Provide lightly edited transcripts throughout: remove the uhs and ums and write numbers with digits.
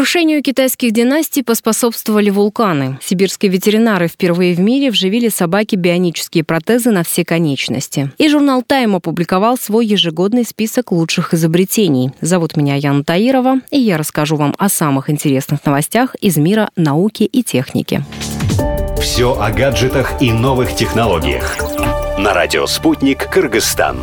Крушению китайских династий поспособствовали вулканы. Сибирские ветеринары впервые в мире вживили собаке бионические протезы на все конечности. И журнал «Тайм» опубликовал свой ежегодный список лучших изобретений. Зовут меня Яна Таирова, и я расскажу вам о самых интересных новостях из мира науки и техники. Все о гаджетах и новых технологиях. На радио «Спутник Кыргызстан».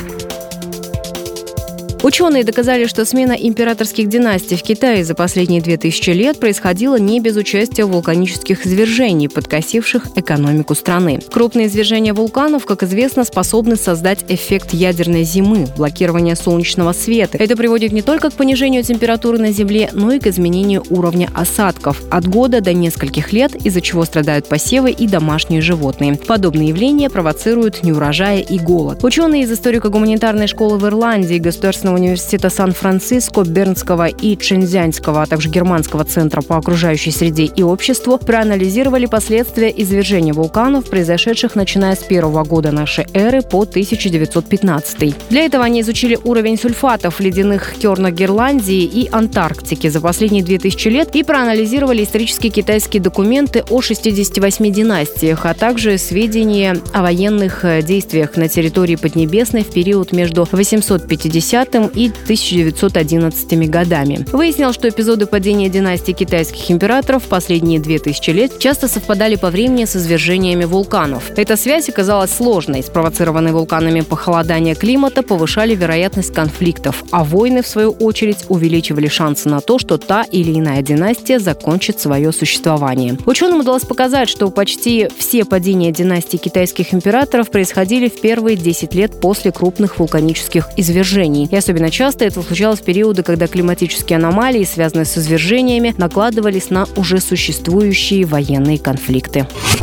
Ученые доказали, что смена императорских династий в Китае за последние 2000 лет происходила не без участия вулканических извержений, подкосивших экономику страны. Крупные извержения вулканов, как известно, способны создать эффект ядерной зимы, блокирование солнечного света. Это приводит не только к понижению температуры на Земле, но и к изменению уровня осадков от года до нескольких лет, из-за чего страдают посевы и домашние животные. Подобные явления провоцируют неурожаи и голод. Ученые из историко-гуманитарной школы в Ирландии, Государственного университета Сан-Франциско, Бернского и Чэньцзянского, а также Германского центра по окружающей среде и обществу проанализировали последствия извержения вулканов, произошедших начиная с 1 года нашей эры по 1915. Для этого они изучили уровень сульфатов в ледяных тернах Гренландии и Антарктики за последние 2000 лет и проанализировали исторические китайские документы о 68 династиях, а также сведения о военных действиях на территории Поднебесной в период между 850 и 1911 годами. Выяснил, что эпизоды падения династии китайских императоров в последние 2000 лет часто совпадали по времени с извержениями вулканов. Эта связь оказалась сложной. Спровоцированные вулканами похолодание климата повышали вероятность конфликтов, а войны, в свою очередь, увеличивали шансы на то, что та или иная династия закончит свое существование. Ученым удалось показать, что почти все падения династии китайских императоров происходили в первые 10 лет после крупных вулканических извержений. И особенно часто это случалось в периоды, когда климатические аномалии, связанные с извержениями, накладывались на уже существующие военные конфликты.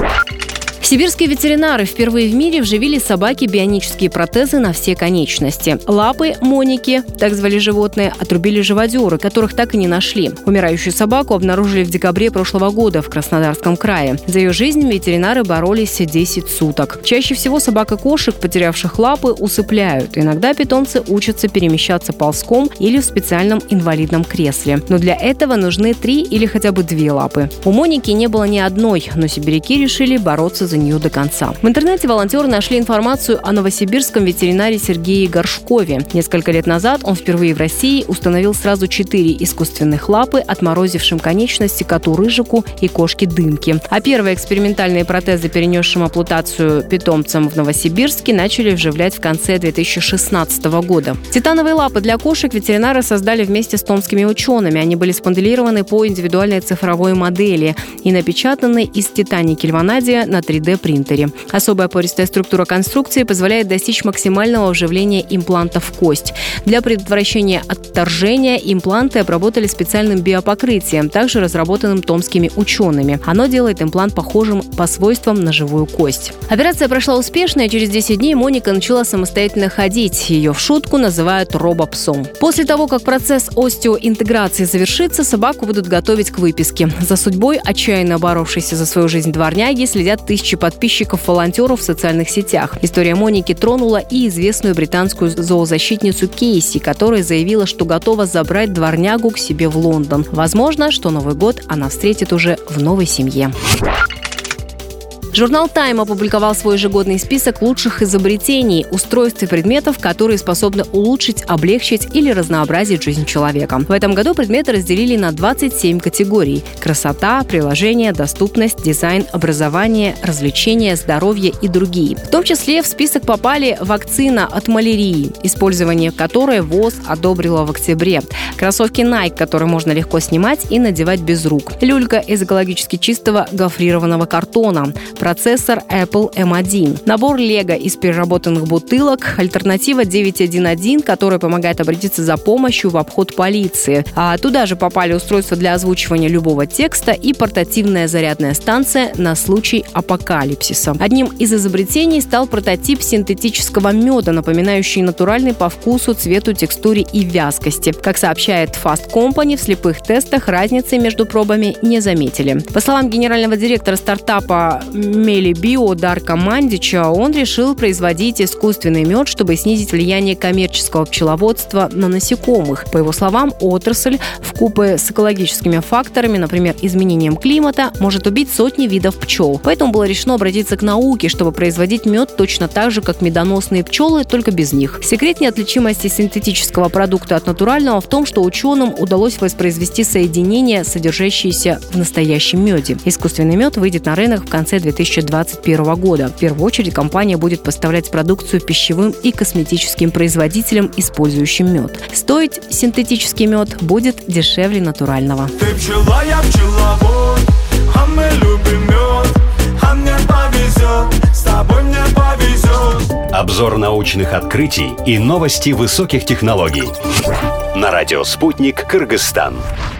Сибирские ветеринары впервые в мире вживили собаке бионические протезы на все конечности. Лапы Моники, так звали животные, отрубили живодеры, которых так и не нашли. Умирающую собаку обнаружили в декабре прошлого года в Краснодарском крае. За ее жизнь ветеринары боролись 10 суток. Чаще всего собак и кошек, потерявших лапы, усыпляют. Иногда питомцы учатся перемещаться ползком или в специальном инвалидном кресле. Но для этого нужны 3 или хотя бы 2 лапы. У Моники не было ни одной, но сибиряки решили бороться за нее до конца. В интернете волонтеры нашли информацию о новосибирском ветеринаре Сергее Горшкове. Несколько лет назад он впервые в России установил сразу 4 искусственных лапы, отморозившим конечности коту Рыжику и кошке Дымке. А первые экспериментальные протезы, перенесшим ампутацию питомцам в Новосибирске, начали вживлять в конце 2016 года. Титановые лапы для кошек ветеринары создали вместе с томскими учеными. Они были споделированы по индивидуальной цифровой модели и напечатаны из титаники ванадия на 3D-принтере. Особая пористая структура конструкции позволяет достичь максимального вживления импланта в кость. Для предотвращения отторжения импланты обработали специальным биопокрытием, также разработанным томскими учеными. Оно делает имплант похожим по свойствам на живую кость. Операция прошла успешно, и через 10 дней Моника начала самостоятельно ходить. Ее в шутку называют робопсом. После того, как процесс остеоинтеграции завершится, собаку будут готовить к выписке. За судьбой отчаянно боровшейся за свою жизнь дворняги следят тысячи подписчиков-волонтеров в социальных сетях. История Моники тронула и известную британскую зоозащитницу Кейси, которая заявила, что готова забрать дворнягу к себе в Лондон. Возможно, что Новый год она встретит уже в новой семье. Журнал «Тайм» опубликовал свой ежегодный список лучших изобретений, устройств и предметов, которые способны улучшить, облегчить или разнообразить жизнь человека. В этом году предметы разделили на 27 категорий: красота, приложение, доступность, дизайн, образование, развлечения, здоровье и другие. В том числе в список попали вакцина от малярии, использование которой ВОЗ одобрила в октябре, кроссовки Nike, которые можно легко снимать и надевать без рук, люлька из экологически чистого гофрированного картона, процессор Apple M1, набор Лего из переработанных бутылок, альтернатива 911, которая помогает обратиться за помощью в обход полиции. А туда же попали устройства для озвучивания любого текста и портативная зарядная станция на случай апокалипсиса. Одним из изобретений стал прототип синтетического меда, напоминающий натуральный по вкусу, цвету, текстуре и вязкости. Как сообщает Fast Company, в слепых тестах разницы между пробами не заметили. По словам генерального директора стартапа Мелибио Дарка Мандича он решил производить искусственный мед, чтобы снизить влияние коммерческого пчеловодства на насекомых. По его словам, отрасль вкупе с экологическими факторами, например, изменением климата, может убить сотни видов пчел. Поэтому было решено обратиться к науке, чтобы производить мед точно так же, как медоносные пчелы, только без них. Секрет неотличимости синтетического продукта от натурального в том, что ученым удалось воспроизвести соединения, содержащиеся в настоящем меде. Искусственный мед выйдет на рынок в конце 2021 года. В первую очередь компания будет поставлять продукцию пищевым и косметическим производителям, использующим мед. Стоить синтетический мед будет дешевле натурального. Ты пчела, я пчеловод, а мы любим мед, а мне повезет, с тобой мне повезет. Обзор научных открытий и новости высоких технологий. На радио «Спутник» Кыргызстан.